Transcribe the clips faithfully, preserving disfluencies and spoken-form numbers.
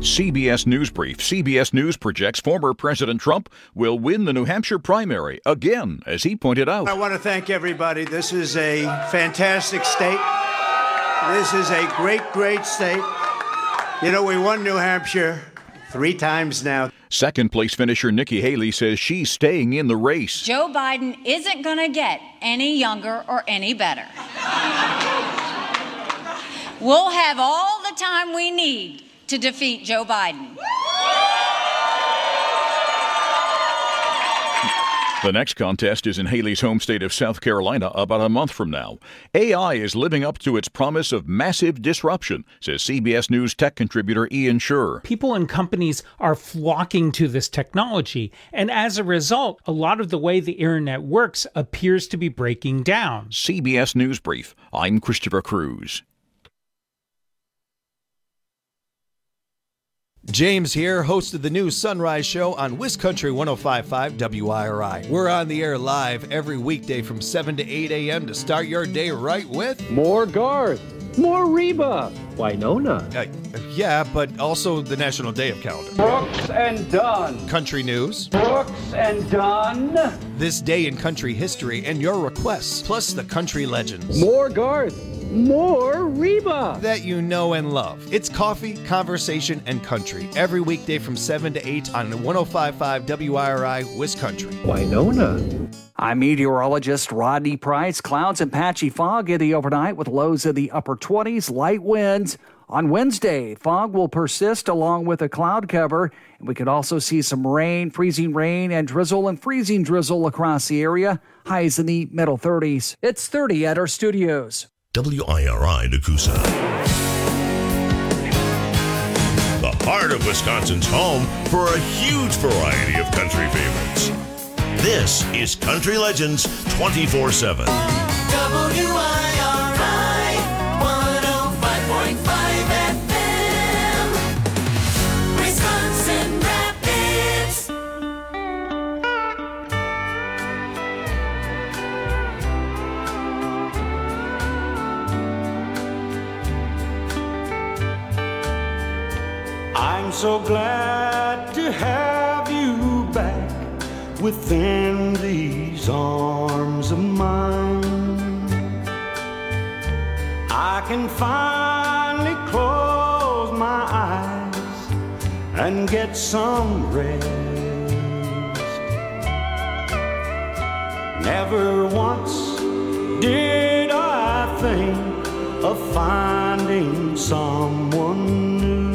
C B S News Brief. C B S News projects former President Trump will win the New Hampshire primary again, as he pointed out. I want to thank everybody. This is a fantastic state. This is a great, great state. You know, we won New Hampshire three times now. Second place finisher Nikki Haley says she's staying in the race. Joe Biden isn't going to get any younger or any better. We'll have all the time we need to defeat Joe Biden. The next contest is in Haley's home state of South Carolina about a month from now. A I is living up to its promise of massive disruption, says C B S News tech contributor Ian Sherr. People and companies are flocking to this technology, and as a result, a lot of the way the internet works appears to be breaking down. C B S News Brief. I'm Christopher Cruz. James here, host of the new Sunrise Show on WisCountry one oh five point five W I R I. We're on the air live every weekday from seven to eight a.m. to start your day right with more Garth, more Reba, Winona. Uh, yeah, but also the National Day of Calendar. Brooks and Dunn. Country news. Brooks and Dunn. This day in country history and your requests, plus the country legends. More Garth. More Reba that you know and love. It's coffee, conversation, and country every weekday from seven to eight on one oh five point five W I R I WisCountry. Winona. I'm meteorologist Rodney Price. Clouds and patchy fog in the overnight with lows in the upper twenties, light winds. On Wednesday, fog will persist along with a cloud cover, and we could also see some rain, freezing rain, and drizzle and freezing drizzle across the area. Highs in the middle thirties. It's thirty at our studios. W I R I Nakusa. The heart of Wisconsin's home for a huge variety of country favorites. This is Country Legends twenty-four seven. W I R I one oh five point five F M. Wisconsin Rapids. I'm so glad to have you back within these arms of mine. I can finally close my eyes and get some rest. Never once did I think of finding someone new.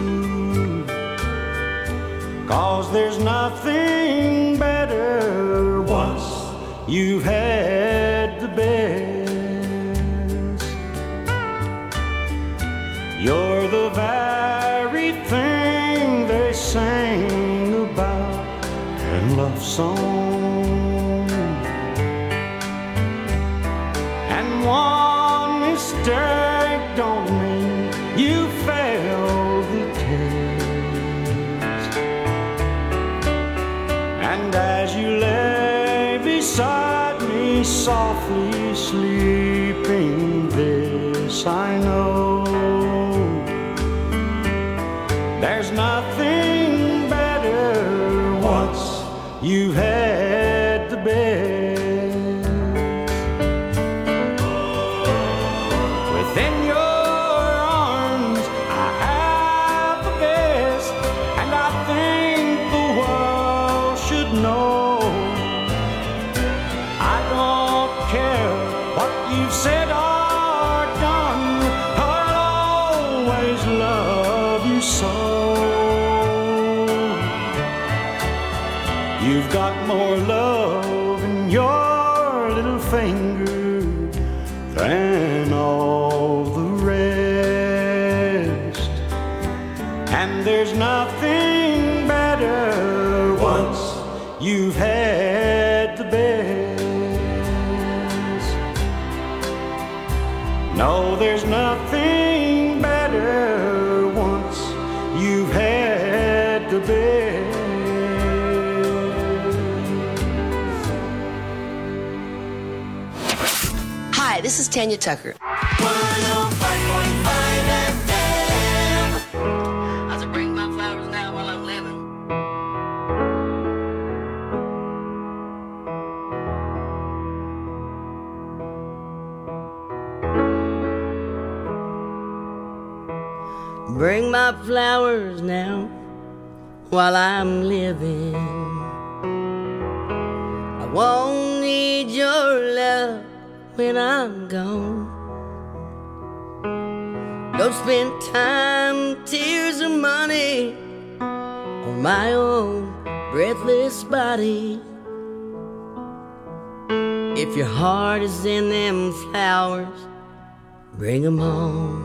'Cause there's nothing better once you've had the best. You're the very thing they sang about in love songs. And one mistake don't mean you failed the test. And as you lay beside me, softly sleeping, this I know: there's nothing better once you've had the best. Within your arms, I have the best, and I think the world should know. I don't care what you've said or done, I'll always love you so. You've got more love in your little finger than all the rest. And there's nothing better once you've had the best. No, there's nothing better once you've had the best. Hi, this is Tanya Tucker. one oh five point five F M. I have to bring my my flowers now while I'm living. I won't need your love when I'm gone. Don't spend time, tears, or money on my own breathless body. If your heart is in them flowers, bring them home.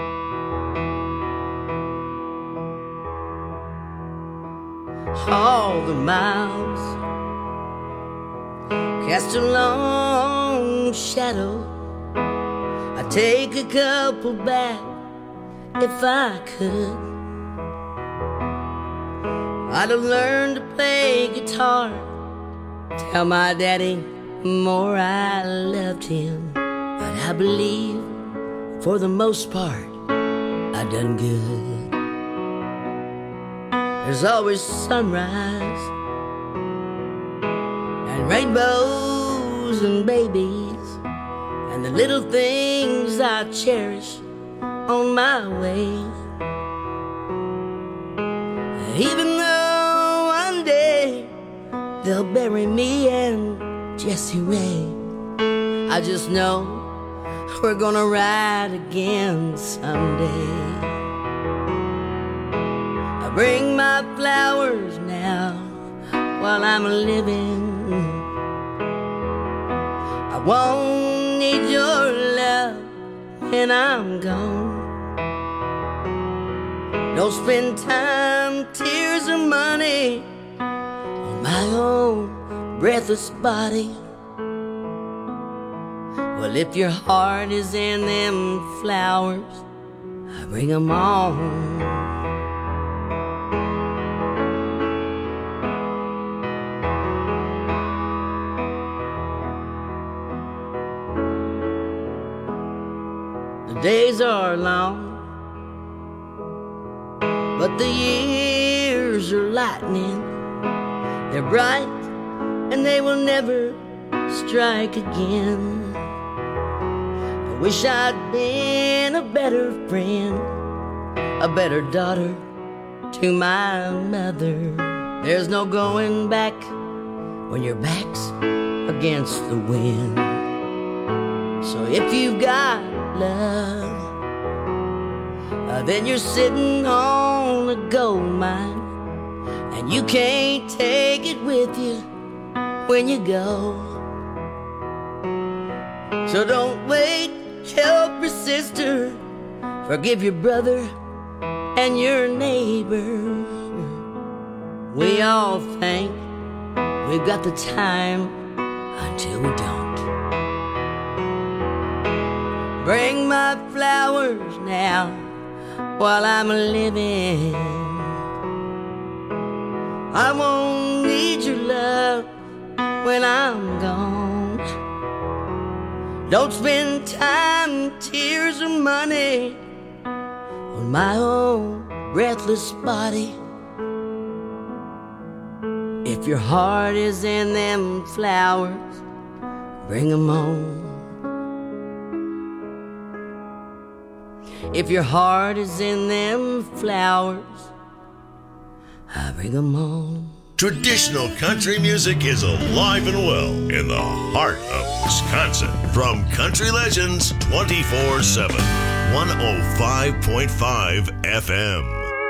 All the miles cast a long shadow. I'd take a couple back if I could. I'd have learned to play guitar, tell my daddy more I loved him. But I believe for the most part I done good. There's always sunrise and rainbows and babies and the little things I cherish on my way. Even though one day they'll bury me and Jessie Ray, I just know we're gonna ride again someday. I bring my flowers now while I'm living. I won't need your love when I'm gone. Don't spend time, tears, or money on my own breathless body. Well, if your heart is in them flowers, I bring them on. The days are long, but the years are lightning. They're bright and they will never strike again. I wish I'd been a better friend, a better daughter to my mother. There's no going back when your back's against the wind. So if you've got love, uh, then you're sitting on a gold mine, and you can't take it with you when you go. So don't wait, help your sister, forgive your brother and your neighbor. We all think we've got the time until we don't. Bring my flowers now while I'm living. I won't need your love when I'm gone. Don't spend time, tears, or money on my own breathless body. If your heart is in them flowers, bring them home. If your heart is in them flowers, I bring them home. Traditional country music is alive and well in the heart of Wisconsin. From Country Legends twenty-four seven, one oh five point five F M.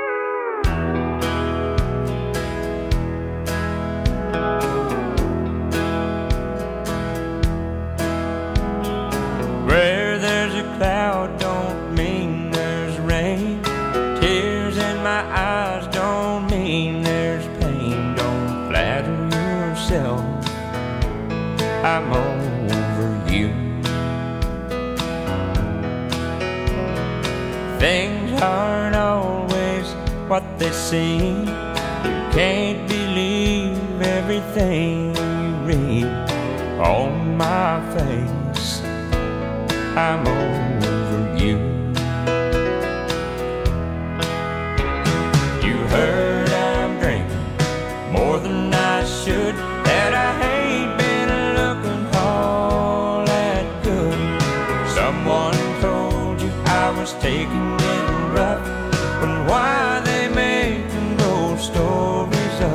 Where there's a cloud don't mean there's rain. Tears in my eyes don't mean there's pain. Don't flatter yourself, I'm over you. Things aren't always what they seem. You can't believe everything you read on my face. I'm over you. You heard I'm drinking more than I should, that I ain't been looking all that good. Someone told you I was taking it rough, but why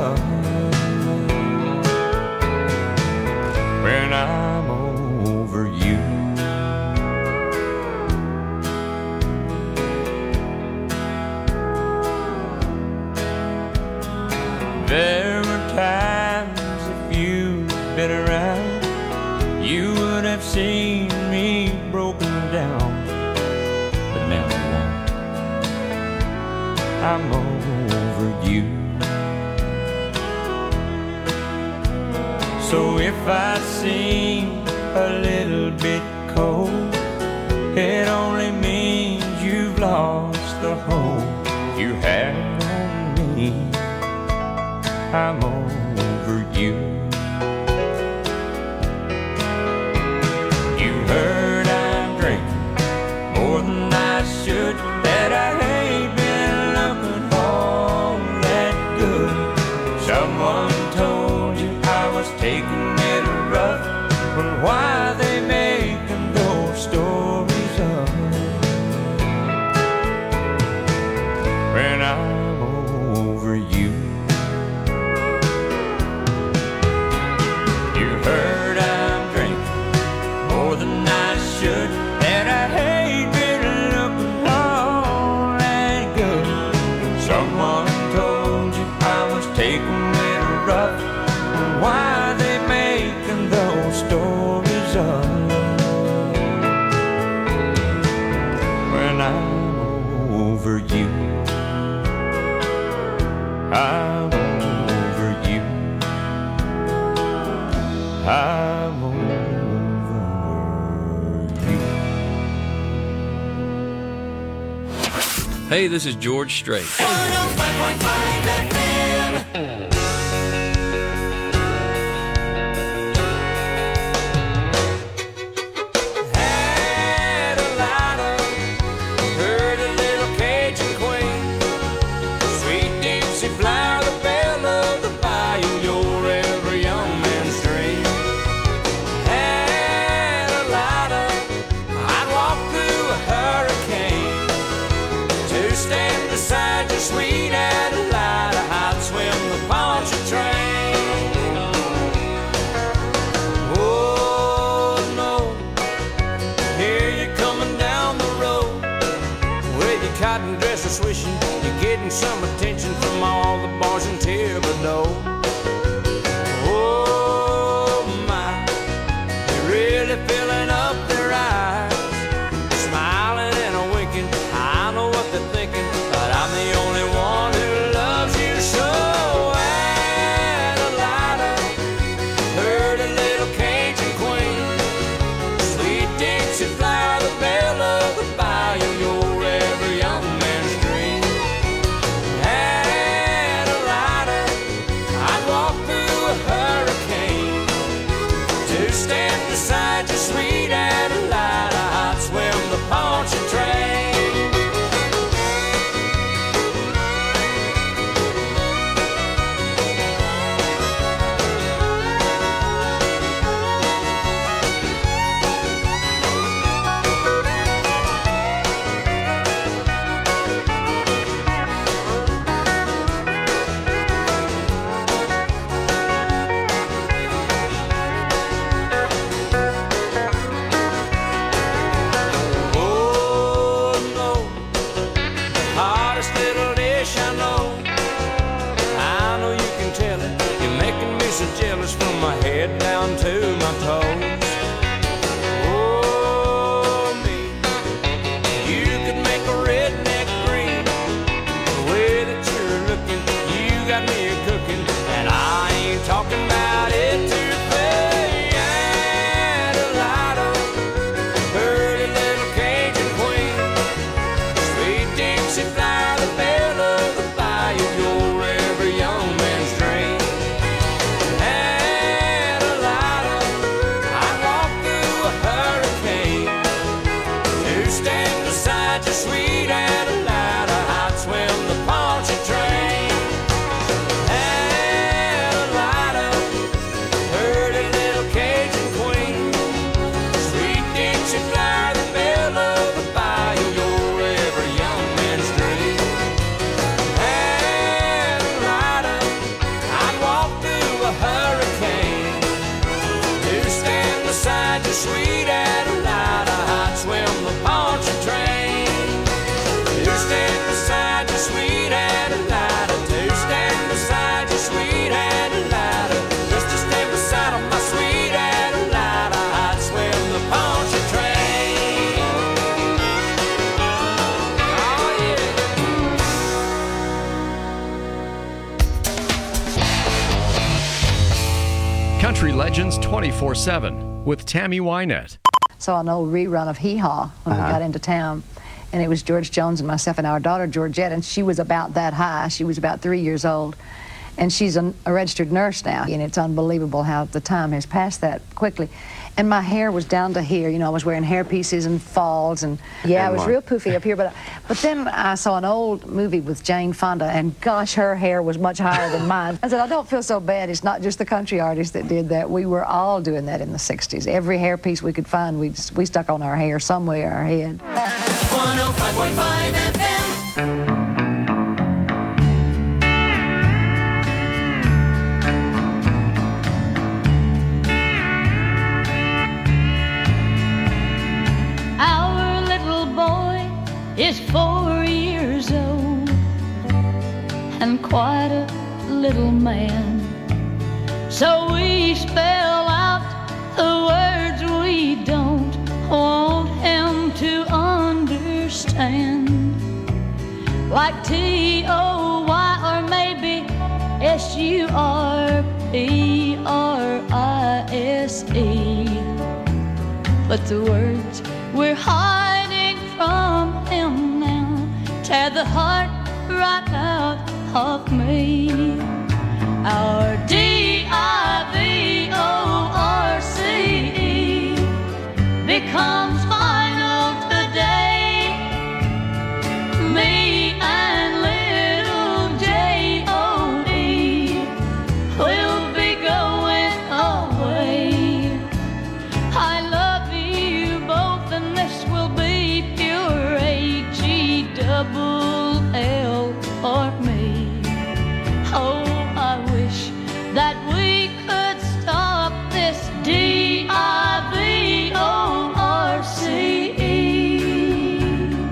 up when I'm over you. There were times if you'd been around, you would have seen me broken down. But now I won't. I'm over you. So if I seem a little bit cold, it only means you've lost the hope you had on me. I'm over you. You heard I'm drinking more than I should, that I ain't been looking all that good. Someone told you I was taking it rough. Well, why they making those stories up when I'm over you? You heard I'm drinking more than I should, and I ain't been looking all that good. Someone told you I was taking it rough. Why they making those stories up when I'm over you? I'm over you. I'm over you. Hey, this is George Strait. one oh five point five F M. Had a lighter, heard a little Cajun queen, sweet Dixie flower, the belle of the bayou, your every young man's dream. Had a lighter, I'd walk through a hurricane to stand beside your sweet Adelida. I'd swim the Pontchartrain. Oh no, here you're coming down the road with your cotton dresser swishing. You're getting some attention from all the bars in Thibodaux. Oh my, you're really filling up their eyes, smiling and a winking. I know what they're thinking, but I'm the only one who loves you so. Adelida, heard a little Cajun queen, sweet Dixie flower, the belle of the bayou, your every young man's dream. Adelida, sweet Adelina, I'd swim the Pontchartrain. To stand beside you, sweet Adelina, to stand beside you, sweet Adelina, just to stand beside of my sweet Adelina, I'd swim the Pontchartrain. Oh yeah. Country Legends twenty-four seven with Tammy Wynette. Saw an old rerun of Hee Haw when Uh-huh. we got into town. And it was George Jones and myself and our daughter, Georgette, and she was about that high. She was about three years old. And she's a, a registered nurse now. And it's unbelievable how the time has passed that quickly. And my hair was down to here. You know, I was wearing hair pieces and falls. And yeah, And I was what? real poofy up here. But, but then I saw an old movie with Jane Fonda, and gosh, her hair was much higher than mine. I said, I don't feel so bad. It's not just the country artists that did that. We were all doing that in the sixties. Every hair piece we could find, we, we stuck on our hair somewhere, our head. one oh five point five F M. Our little boy is four years old and quite a little man. So we spell out the words we don't want him to understand, like T O Y or maybe S U R P R I S E. But the words we're hiding from him now tear the heart right out of me. Our D I V O R C E becomes final today. Me and little J O D will be going away. I love you both, and this will be pure H E double L for me. Oh, I wish that we could stop this D I V O R C E.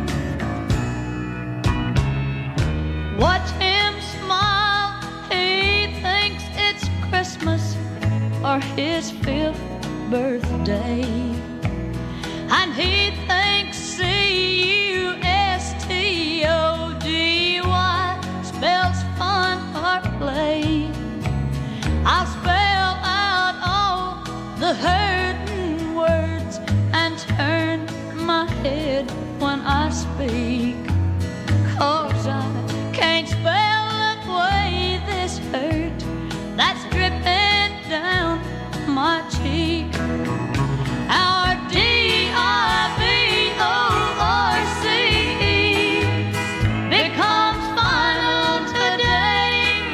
Watch him smile, he thinks it's Christmas or his fifth birthday. And he thinks C U S T O D Y spells fun or play. I'll spell out all the hurting words and turn my head when I speak, 'cause I can't spell away this hurt that's dripping down my cheek. Our D I V O R C E becomes final today.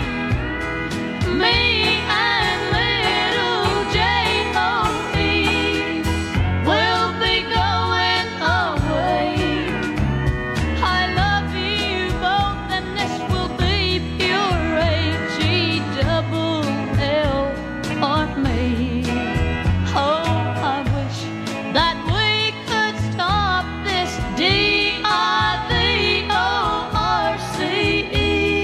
Me and little J O E will be going away. I love you both, and this will be pure H E double L for me. Oh, I wish that we could stop this D I V O R C E.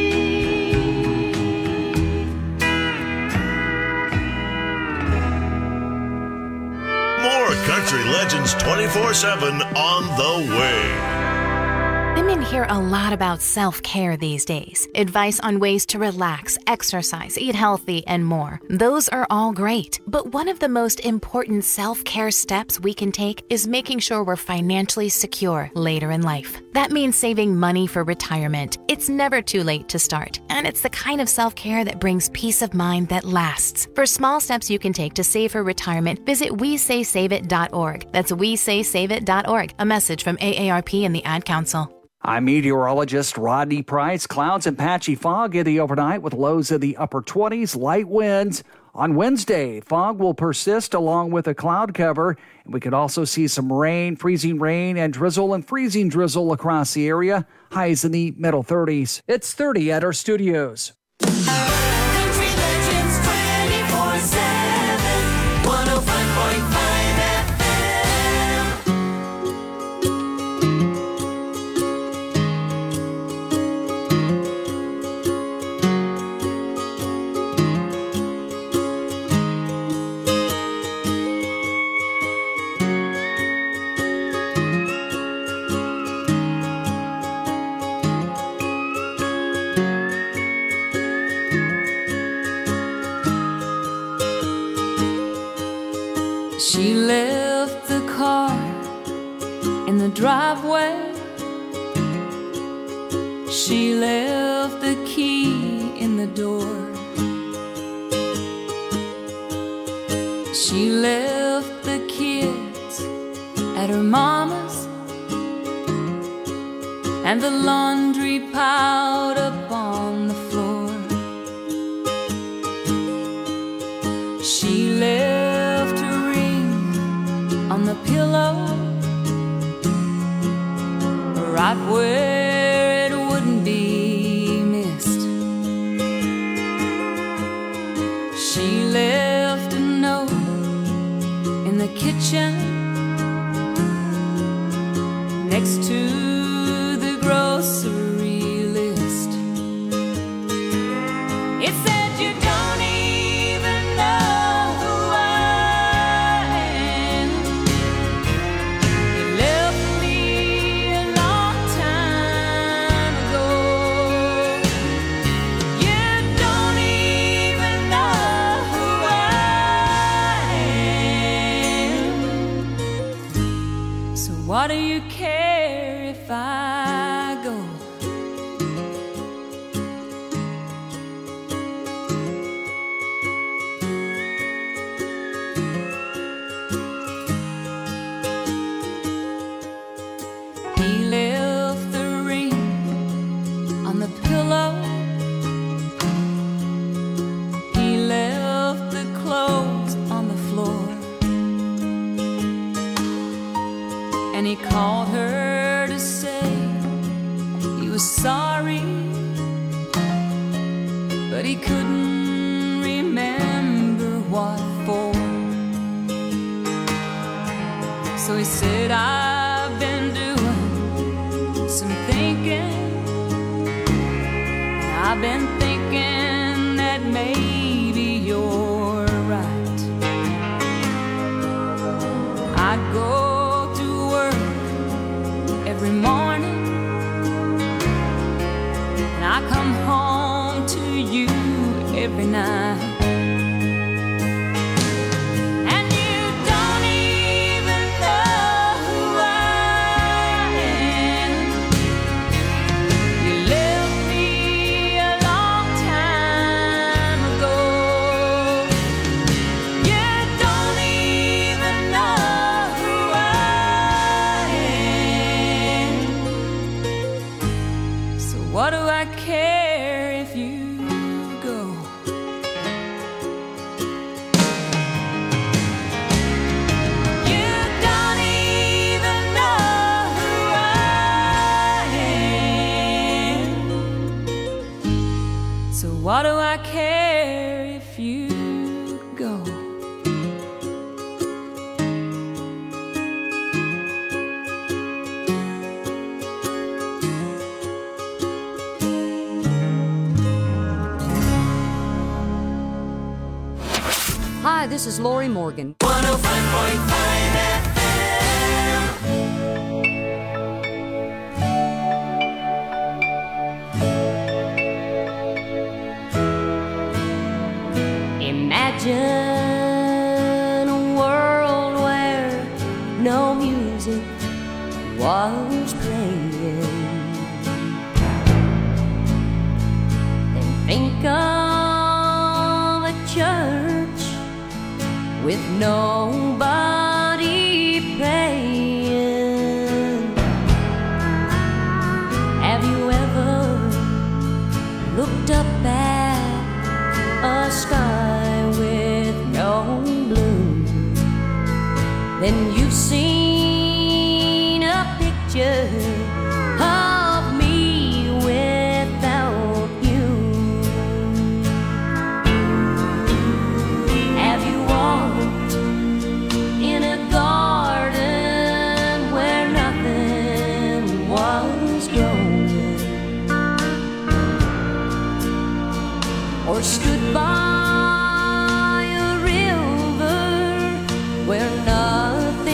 More Country Legends twenty-four seven on the way. Women hear a lot about self-care these days. Advice on ways to relax, exercise, eat healthy, and more. Those are all great. But one of the most important self-care steps we can take is making sure we're financially secure later in life. That means saving money for retirement. It's never too late to start, and it's the kind of self-care that brings peace of mind that lasts. For small steps you can take to save for retirement, visit we say save it dot org. That's we say save it dot org. A message from A A R P and the Ad Council. I'm meteorologist Rodney Price. Clouds and patchy fog in the overnight with lows in the upper twenties, light winds. On Wednesday, fog will persist along with a cloud cover, and we could also see some rain, freezing rain, and drizzle and freezing drizzle across the area. Highs in the middle thirties. It's thirty at our studios. Country Legends twenty-four seven, one oh five point five F M. She left the car in the driveway. She left the key in the door. She left the kids at her mama's and the laundry piled up on the floor. She left her ring on the pillow, right where it wouldn't be missed. She left a note in the kitchen next to the grocery list. It said, you don't even know who I am. You left me a long time ago. You don't even know who I am. So what do you care if I go? He left the ring on the pillow. He left the clothes on the floor. And he called her to say he was sorry, but he couldn't remember what for. So he said, I've been doing some thinking. I've been thinking that maybe you're right. I go to work every morning, and I come home to you every night. And you don't even know who I am. You left me a long time ago. You don't even know who I am. So what do I care if you go? You don't even know who I am. So what do I care if you go? Hi, this is Lori Morgan. one oh five point five F Imagine a world where no music was playing. Then think of a church with nobody praying. Have you ever looked up at a sky with no blue? Then you've seen a picture of me without you. Have you walked in a garden where nothing was growing? Or stood by a river where nothing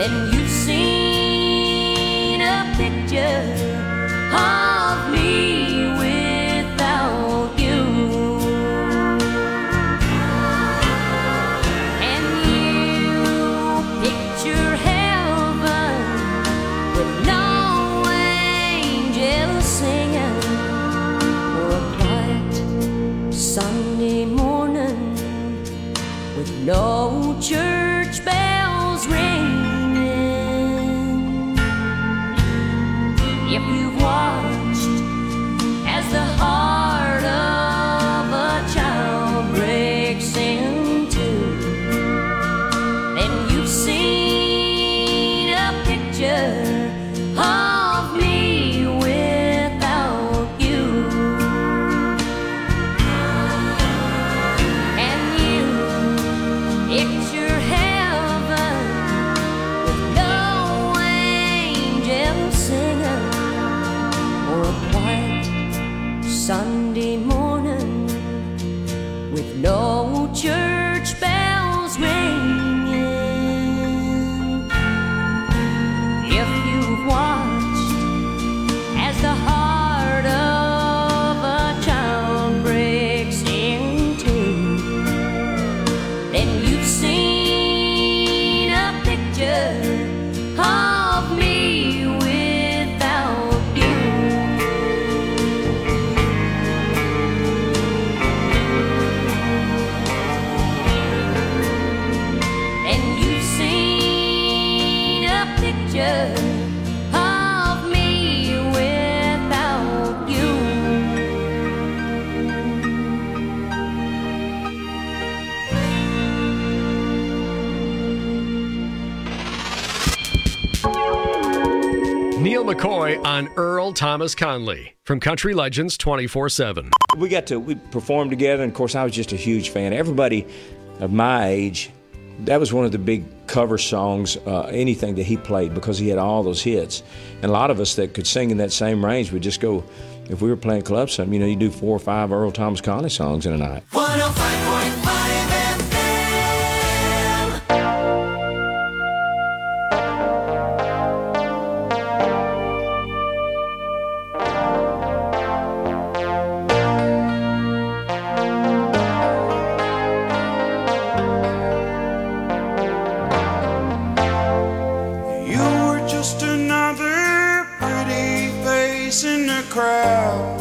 then you've seen a picture of me without you. And you picture heaven with no angels singing, or a quiet Sunday morning with no church bells ringing. If you've watched as the heart of a child breaks in two, then you've seen a picture of me without you. And you picture heaven with no angels singing, or a quiet Sunday morning with no church bells ringing. If you've watched as the heart of a child breaks in two, then you've seen a picture of me without you. And you've seen a picture of me without you. Neil McCoy on Earl Thomas Conley from Country Legends twenty-four seven. We got to, we performed together, and of course I was just a huge fan. Everybody of my age, that was one of the big cover songs, uh, anything that he played, because he had all those hits. And a lot of us that could sing in that same range would just go, if we were playing club something, you know, you do four or five Earl Thomas Conley songs in a night. one oh five point five F M. You were just another pretty face in the crowd.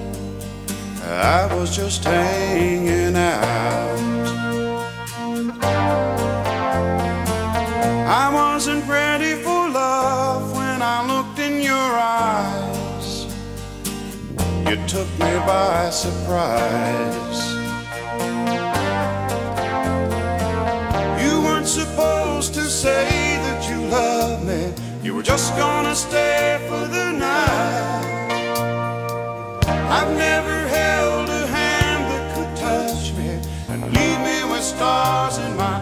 I was just hanging out. I wasn't ready for love when I looked in your eyes. You took me by surprise. You weren't supposed to say that you loved me. You were just gonna stay for the night. I've never held a hand that could touch me and leave me with stars in my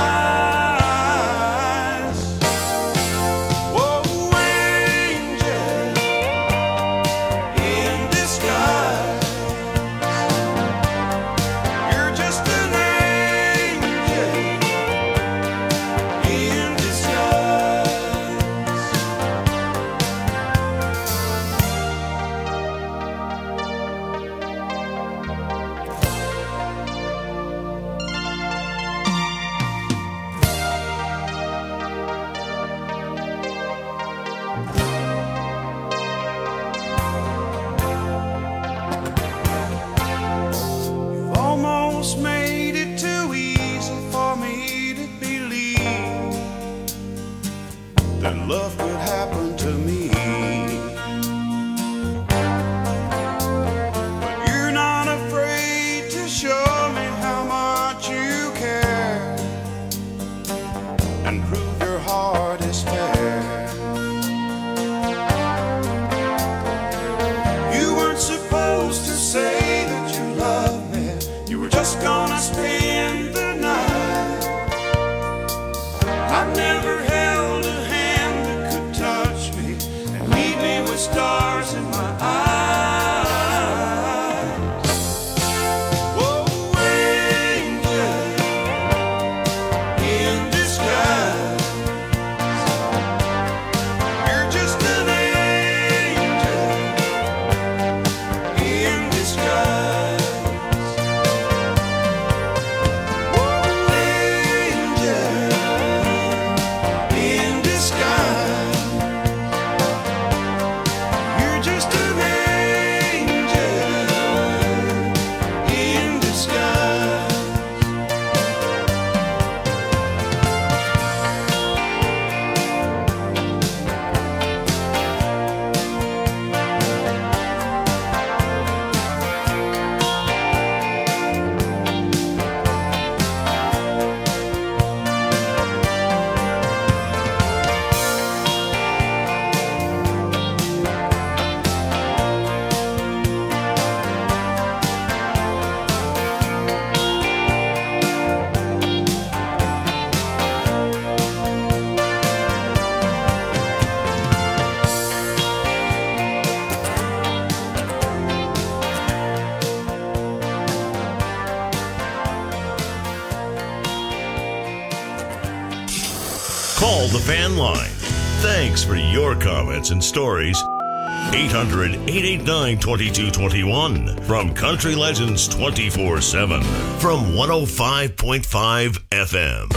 eyes. Whoa, angel in disguise. You're just an angel in disguise. You've almost made it too easy for me to believe that love could happen to me. But you're not afraid to show me how much you care and prove your heart is fair. You weren't supposed to say that you love me. You were just gonna spend the night. I've never held a hand that could touch me and leave me with stars in my eyes. Whoa, angel in disguise. Call the fan line. Thanks for your comments and stories. eight hundred, eight eight nine, two two two one from Country Legends twenty-four seven from one oh five point five F M.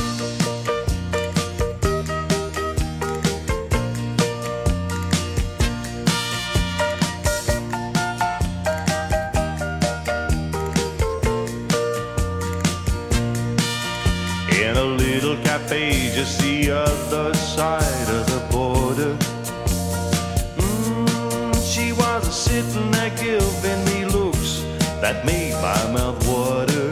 In a little cafe just the other side of the border, sitting there giving me looks that made my mouth water.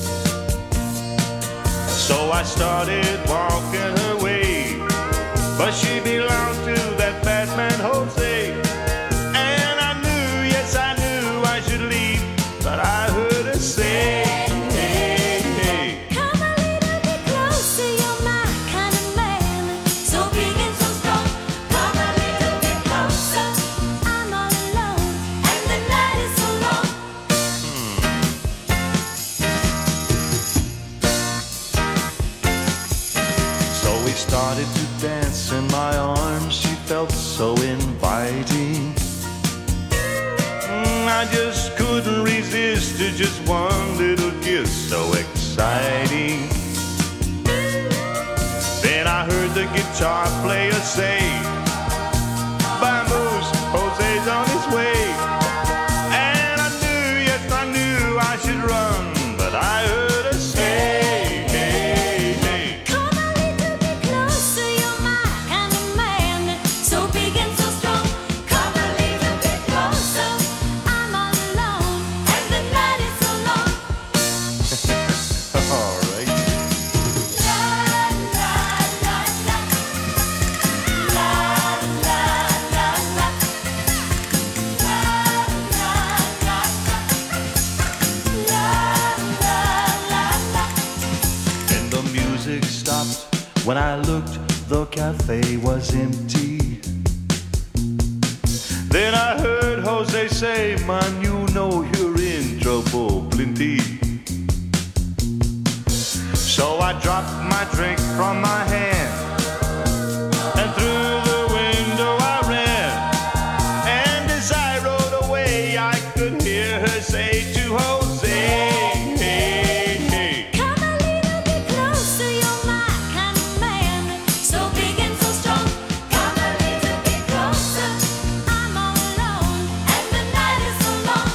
So I started walking her way, but she belonged to that fat man Jose. And I knew, yes I knew I should leave, but I heard her say, hey, hey, come a little bit closer, you're my kind of man, so big and so strong. Come a little bit closer, I'm all alone, and the night is so long. So we started to dance in my arms, she felt so inviting. Mm, I just couldn't resist to just one little kiss, so exciting. Then I heard the guitar player say, Vamos, Jose's on his way. And I knew, yes I knew I should run, but I heard her say, hey, hey, Come a little bit closer, you're my kind of man, so big and so strong. Come a little bit closer, I'm all alone, and the night is so long. all right. And the music stopped. When I looked, the cafe was empty. Then I heard Jose say, man, you know you're in trouble plenty. So I dropped my drink from my hand, and through the window I ran. And as I rode away, I could hear her say to Jose, hey, hey, Come a little bit closer, you're my kind of man, so big and so strong. Come a little bit closer, I'm all alone, and the night is so long.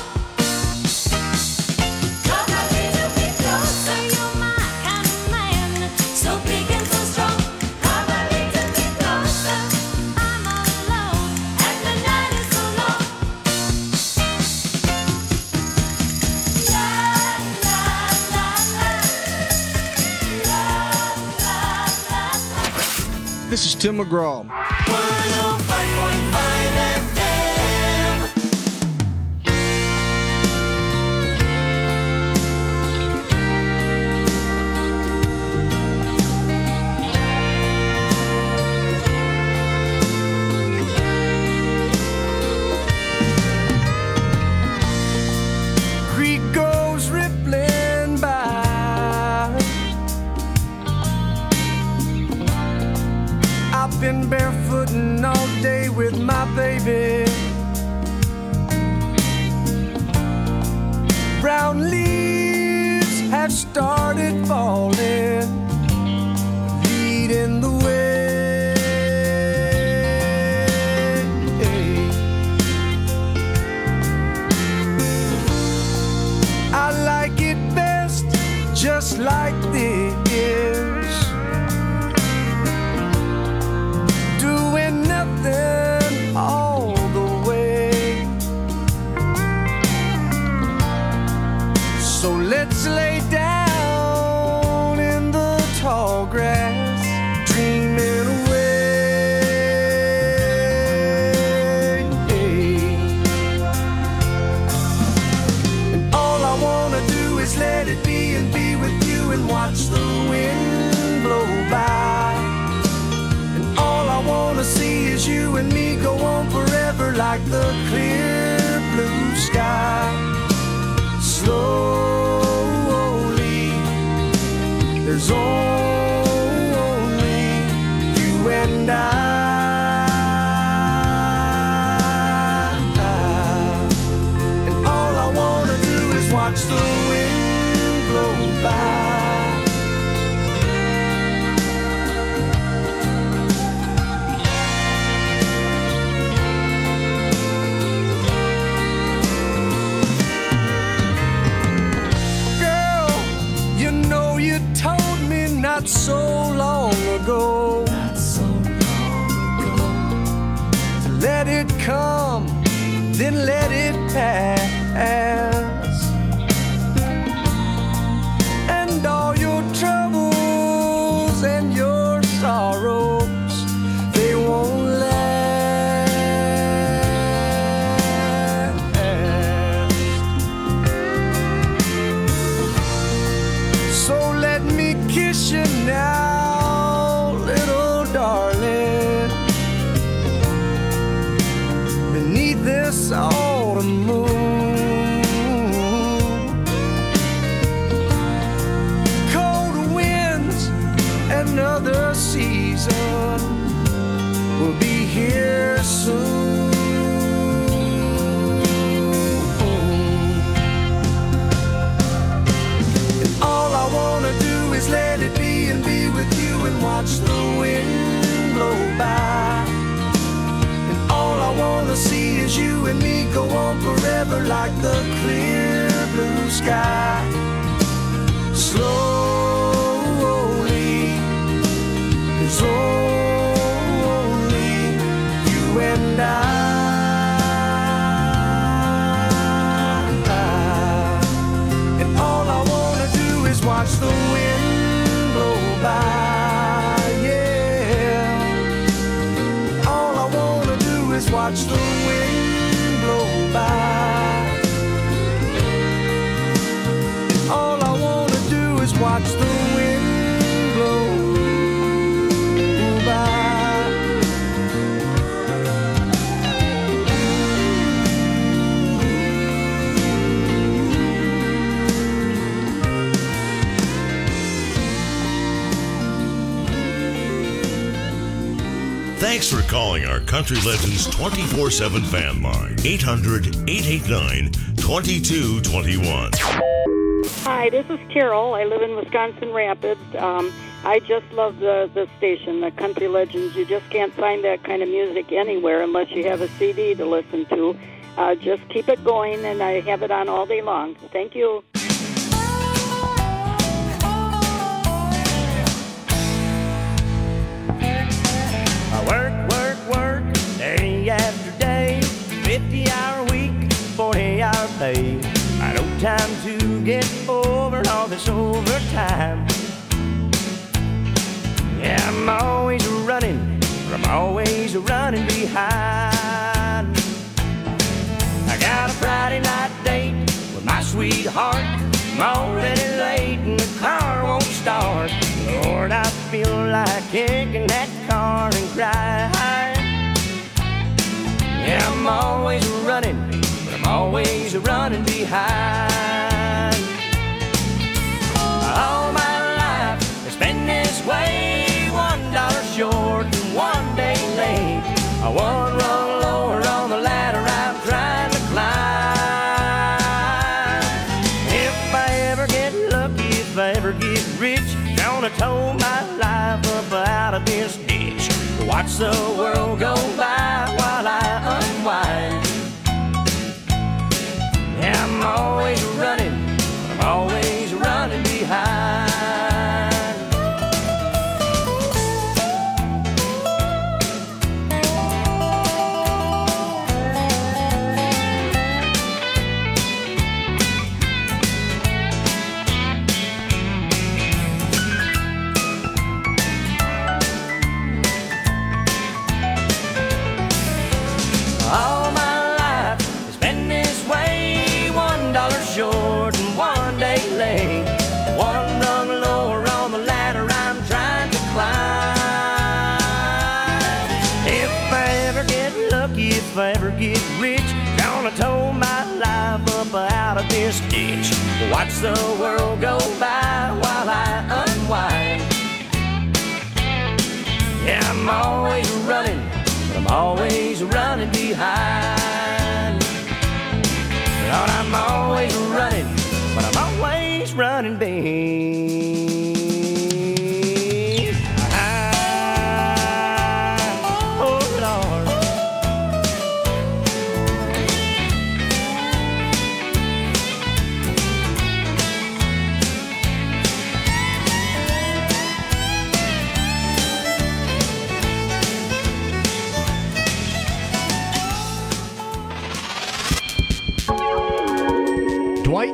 Come a little bit closer, you're my kind of man, so big and so strong. Come a little bit closer, I'm all alone, and the night is so long. This is Tim McGraw. one oh five point five F M. Creek goes rippling by. I've been barefooting all day with my baby. Brown leaves have started falling, leading the way. I like it best just like this, doing nothing all the way. So let's lay down in the tall grass, dreaming away. And all I wanna do is let it be and be with you and watch the wind blow by. And all I wanna see is you and me go on forever like the clear blue sky. Slowly, there's only you come, then let it pass. And all your troubles and your sorrows, they won't last. So let me kiss you now, little darling, beneath this autumn moon. Cold winds, another season will be here soon. And all I wanna do is let it be and be with you and watch the wind blow by. And all I wanna see is you and me go on forever like the clear blue sky. Slowly, it's only you and I. And all I wanna do is watch the wind blow by, yeah. All I wanna do is watch the wind blow by. All I wanna do is watch the wind blow by. Thanks for calling our Country Legends twenty-four seven fan line. eight hundred, eight eight nine, two two two one. Hi, this is Carol. I live in Wisconsin Rapids. Um, I just love the, the station, the Country Legends. You just can't find that kind of music anywhere unless you have a C D to listen to. Uh, just keep it going, and I have it on all day long. Thank you. I work, work, work, day after day, fifty-hour week, forty-hour pay. I no time to get over all this overtime. Yeah, I'm always running, but I'm always running behind. I got a Friday night date with my sweetheart. I'm already late and the car won't start. Lord, I feel like kicking that car and cry. Yeah, I'm always running, but I'm always running behind. All my life has been this way, one dollar short and one day late. I one rung lower on the ladder I'm trying to climb. If I ever get lucky, if I ever get rich, gonna tow my life up out of this ditch. Watch the world go by while I unwind. Yeah, I'm always running, but I'm always running behind. All my life has been this way, one dollar short and one day late. One rung lower on the ladder I'm trying to climb. If I ever get lucky, if I ever get rich, gonna tow my life up out of this ditch. Watch the world go by while I unwind. Yeah, I'm always running, but I'm always running behind. Lord, I'm always running, but I'm always running behind. Oh, Lord.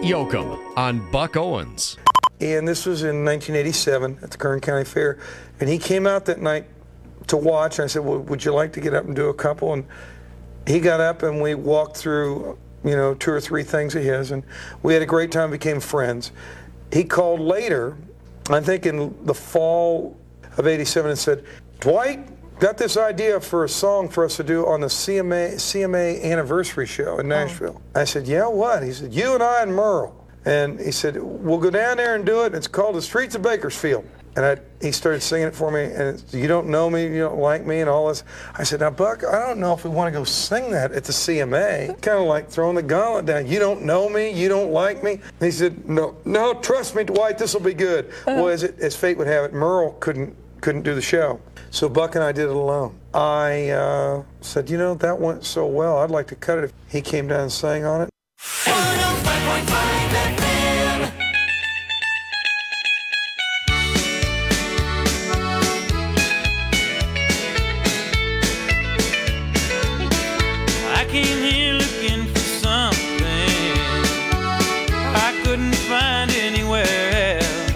Yoakum on Buck Owens. And this was in nineteen eighty-seven at the Kern County Fair. And he came out that night to watch. And I said, well, would you like to get up and do a couple? And he got up and we walked through, you know, two or three things of his. And we had a great time, became friends. He called later, I think in the fall of eighty-seven, and said, Dwight, got this idea for a song for us to do on the C M A C M A anniversary show in Nashville. Oh. I said, yeah, what? He said, you and I and Merle. And he said, we'll go down there and do it. It's called The Streets of Bakersfield. And I, he started singing it for me, and it's, you don't know me, you don't like me, and all this. I said, now, Buck, I don't know if we want to go sing that at the C M A. Kind of like throwing the gauntlet down. You don't know me, you don't like me. And he said, no, no, trust me, Dwight, this will be good. Uh-huh. Well, as, it, as fate would have it, Merle couldn't, couldn't do the show. So Buck and I did it alone. I uh, said, you know, that went so well, I'd like to cut it. He came down and sang on it. one oh five point five F M. I came here looking for something I couldn't find anywhere else.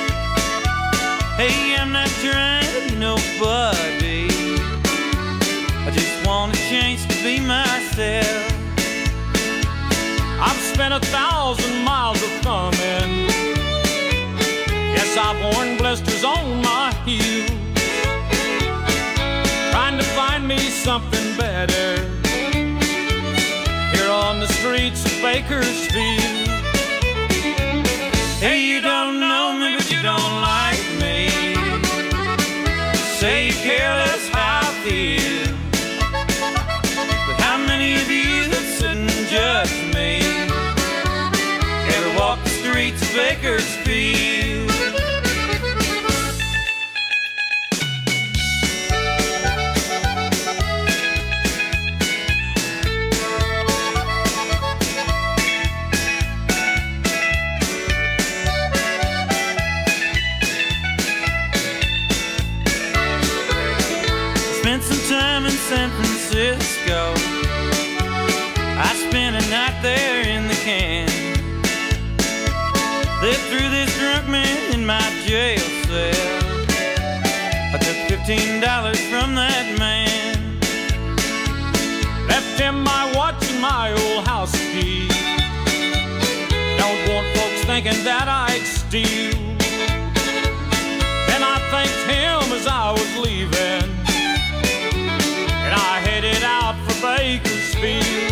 Hey, I'm not trying to be nobody, I just want a chance to be myself. I've spent a thousand miles of coming. Yes, I've worn blisters on my heels, trying to find me something better here on the streets of Bakersfield. Hey, you don't know me, but you don't like me. Say you care less how I feel, but how many of you that sit and judge me ever walk the streets of Bakersfield? Spent some time in San Francisco, I spent a night there in the can. They threw this drunk man in my jail cell. I took fifteen dollars from that man, left him my watch and my old house key. Don't want folks thinking that I'd steal. Then I thanked him as I was leaving, and I headed out for Bakersfield.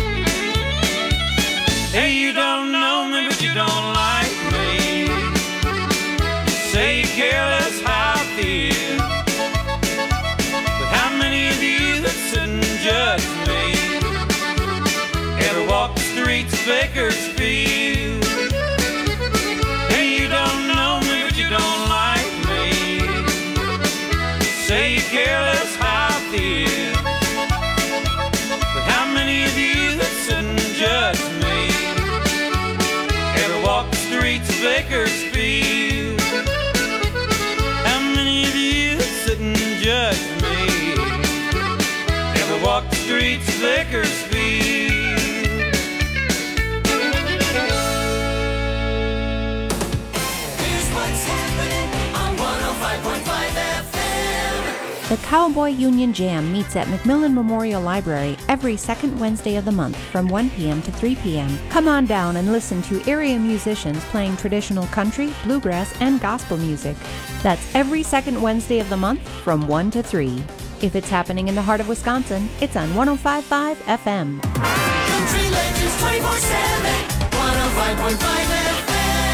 Hey, you don't know me, but you don't like me. Say you care less how I feel, but how many of you that sit and judge me ever walk the streets of Bakersfield? Hey, you don't know me, but you don't like me. Say you care less how I feel, but how many of you that sit and judge me ever walk the streets of Bakersfield? How many of you that sit and judge me ever walk the streets of Bakersfield? Here's what's happening on one oh five point five F M. The Cowboy Union Jam meets at McMillan Memorial Library every second Wednesday of the month from one p.m. to three p.m. Come on down and listen to area musicians playing traditional country, bluegrass, and gospel music. That's every second Wednesday of the month from one to three. If it's happening in the heart of Wisconsin, it's on one oh five point five F M. Country Legends twenty-four seven, one oh five point five F M.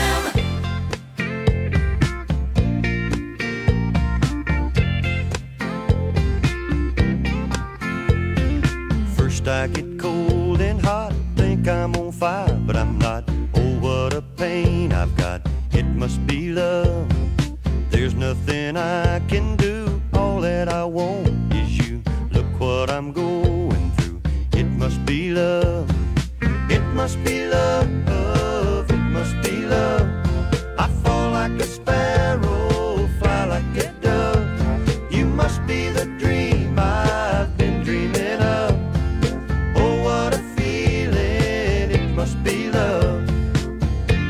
First I get cold and hot, think I'm on fire, but I'm not. Oh, what a pain I've got. It must be love. There's nothing I can do. All that I want is you. Look what I'm going through. It must be love. It must be love. It must be love. I fall like a sparrow, fly like a dove. You must be the dream I've been dreaming of. Oh, what a feeling. It must be love.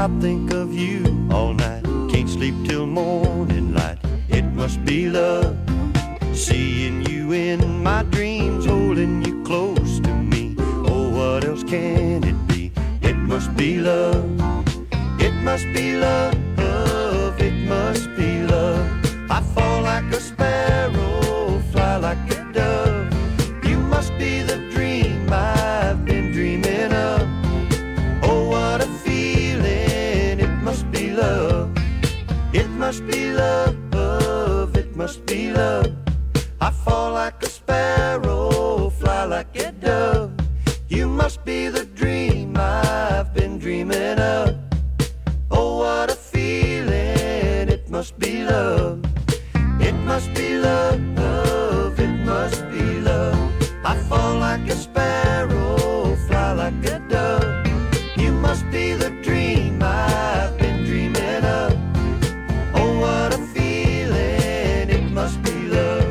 I think of you all night. Can't sleep till morning light. It must be love. Seeing you in my dreams, holding you close to me. Oh, what else can it be? It must be love. It must be love. It must be love. I fall like a sparrow, fly like a dove. You must be the dream I've been dreaming of. Oh, what a feeling. It must be love. It must be love. It must be love. I fall like a sparrow, fly like a dove. You must be the dream I've been dreaming of. Oh, what a feeling. It must be love. It must be love. It must be love. I fall like a sparrow, fly like a dove. You must be the dream I've been dreaming of. Oh, what a feeling. It must be love.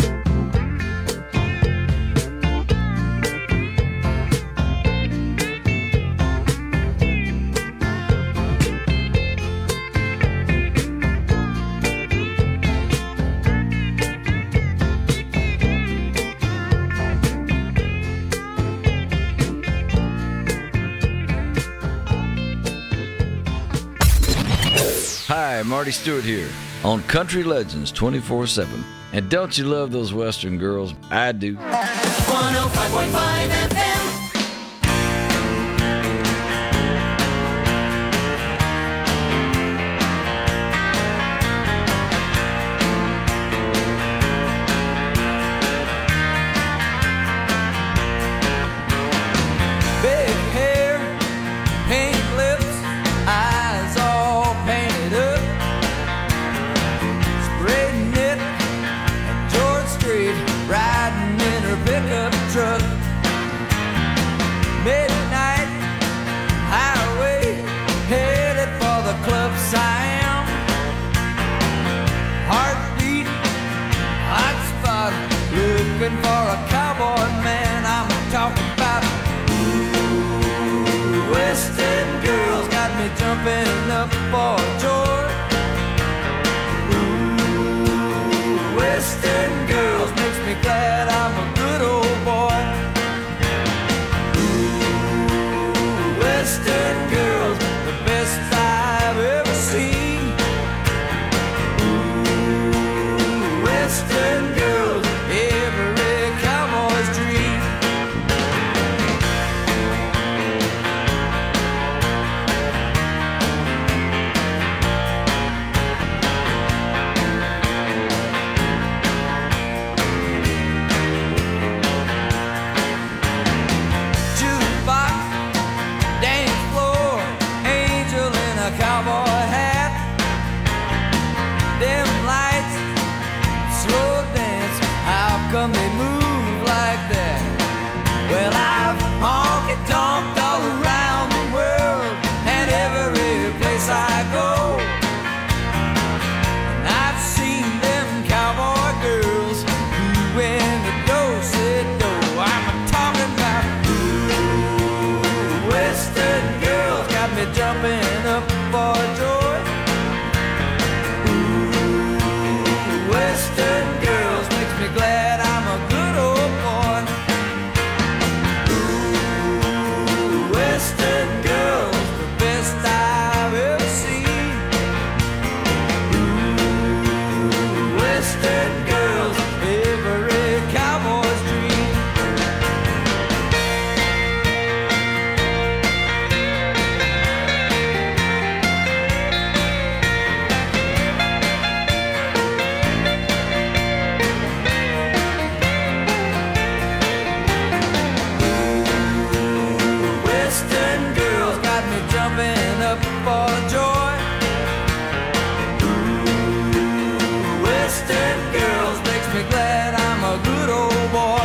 Hi, Marty Stewart here on Country Legends twenty-four seven. And don't you love those Western girls? I do. one oh five point five F M. Big hair, pink lips, eyes all painted up. Straight knit and George Street, riding in her pickup truck. Midnight highway, headed for the Club Siam. Heartbeat, hot spot, looking for a cowboy man. I'm talking about Western girls, got me jumping up for joy. Ooh, Western girls makes me glad I'm a good old boy. Ooh, Western girls, the best I've ever seen. Ooh, Western girls, every cowboy's dream. Jukebox, dance floor, angel in a cowboy hat. Them lights, slow dance, how come they move like that? Well, I've honky tonked all around the world, and every place I go. And I've seen them cowboy girls doing the do-si-do. I'm talking about ooh, Western girls, got me jumping up for joy. Ooh, Western girls makes me glad I'm a good old boy. Ooh, Western girls, the best I've ever seen. Ooh, Western girls, every cowboy's dream. Western girls got me jumping up for joy. Ooh, Western girls makes me glad I'm a good old boy.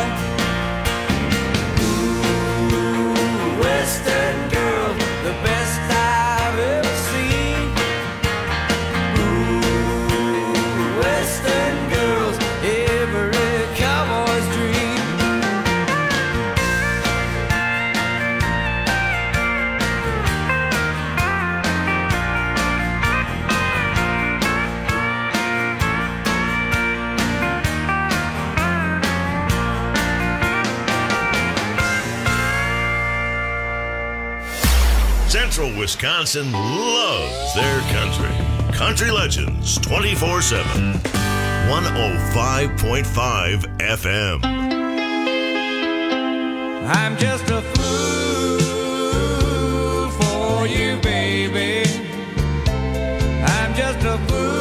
Ooh, Western girls, the best I've ever seen. Ooh, Western girls, every cowboy's dream. Central Wisconsin loves their country. Country Legends twenty-four seven. one oh five point five F M. I'm just a fool for you, baby. I'm just a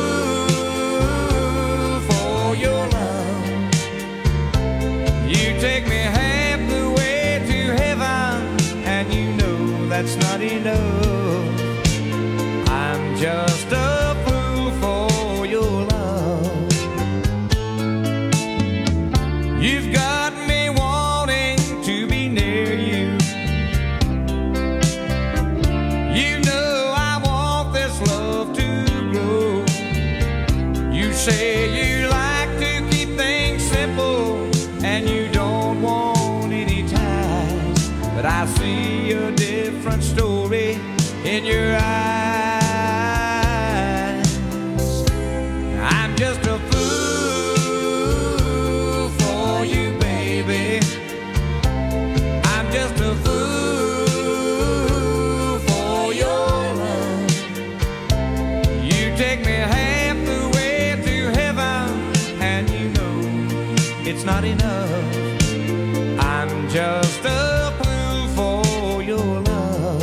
fool for your love. You take me half the way to heaven, and you know that's not enough. I'm just a fool for your love. You've got me wanting to be near you. You know I want this love to grow. You say you like to keep things simple and you don't want any ties, but I see a different story in your eyes. I'm just a fool for you, baby. I'm just a fool for your love. You take me half the way to heaven, and you know it's not enough. I'm just a fool for your love.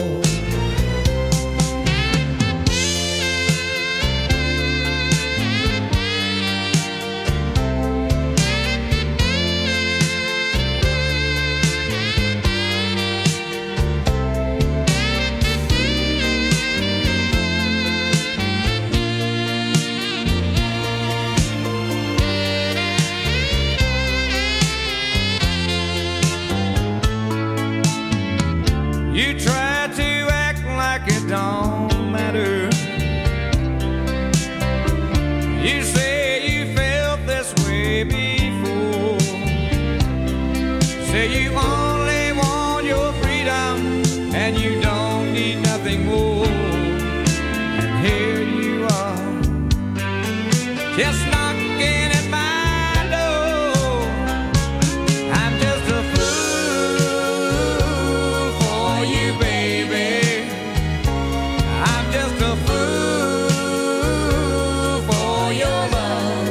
You try to act like it don't matter. You say you felt this way before. Say you only want your freedom and you don't need nothing more. And here you are, just knocking at my door. I'm just a fool for you, baby. I'm just a fool for your love.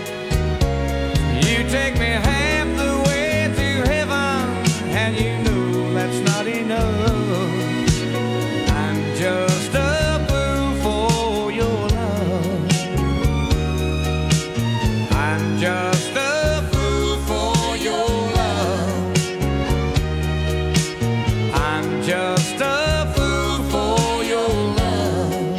You take me half the way to heaven, and you know that's not enough. I'm just a fool for your love. I'm just a fool for your love. I'm just a fool for your love.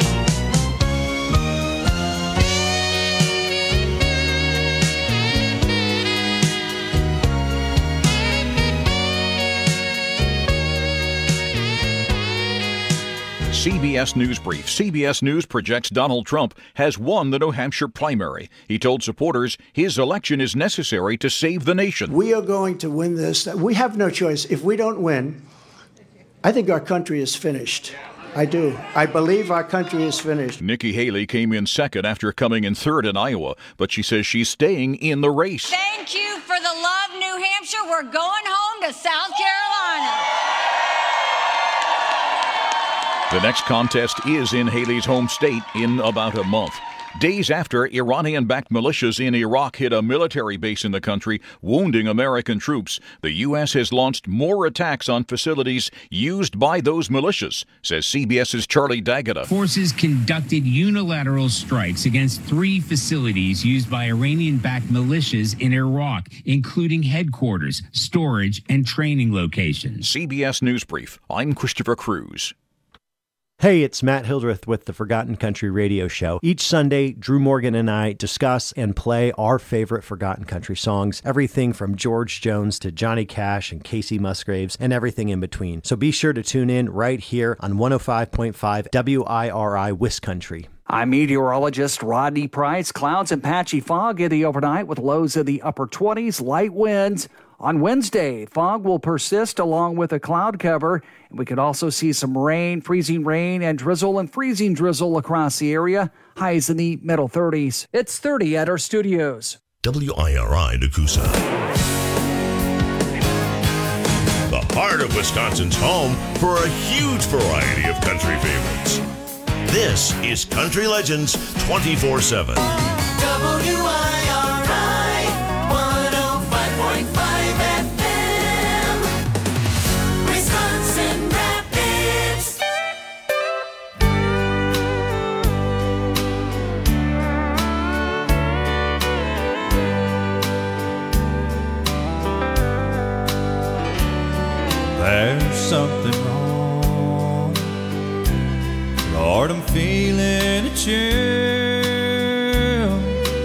C B S News Brief. C B S News projects Donald Trump has won the New Hampshire primary. He told supporters his election is necessary to save the nation. We are going to win this. We have no choice. If we don't win, I think our country is finished. I do. I believe our country is finished. Nikki Haley came in second after coming in third in Iowa, but she says she's staying in the race. Thank you for the love, New Hampshire. We're going home to South Carolina. The next contest is in Haley's home state in about a month. Days after Iranian-backed militias in Iraq hit a military base in the country, wounding American troops, the U S has launched more attacks on facilities used by those militias, says CBS's Charlie D'Agata. Forces conducted unilateral strikes against three facilities used by Iranian-backed militias in Iraq, including headquarters, storage, and training locations. C B S News Brief. I'm Christopher Cruz. Hey, it's Matt Hildreth with the Forgotten Country Radio Show. Each Sunday, Drew Morgan and I discuss and play our favorite Forgotten Country songs, everything from George Jones to Johnny Cash and Casey Musgraves and everything in between. So be sure to tune in right here on one oh five point five W I R I Wiscountry. I'm meteorologist Rodney Price. Clouds and patchy fog in the overnight with lows in the upper twenties, light winds. On Wednesday, fog will persist along with a cloud cover. We could also see some rain, freezing rain, and drizzle and freezing drizzle across the area. Highs in the middle thirties. It's thirty at our studios. W I R I Nakusa. The heart heart of Wisconsin's home for a huge variety of country favorites. This is Country Legends twenty-four seven. W I R I one oh five point five F M, Wisconsin Rapids. There's something wrong, Lord, I'm feeling a chill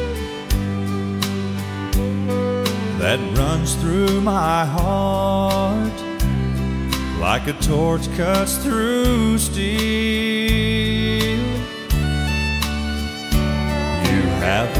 that runs through my heart like a torch cuts through steel. You have